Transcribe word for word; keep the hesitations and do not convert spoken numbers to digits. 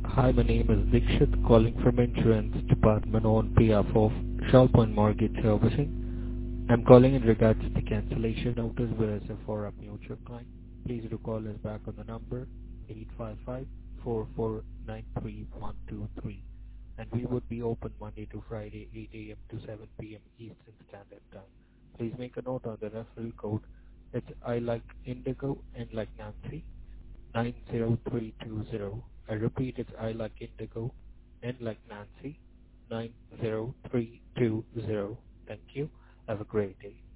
Hi, my name is Dikshit, calling from insurance department on behalf of Shellpoint Mortgage Servicing. I'm calling in regards to the cancellation notice with us for a mutual client. Please do call us back on the number eight five five, four four nine three one two three, and we would be open Monday to Friday, eight a m to seven p m Eastern Standard Time. Please make a note on the referral code. It's I like Indigo and like Nancy nine zero three two zero. I repeat, it's I like Indigo and like Nancy nine zero three two zero. Thank you. Have a great day.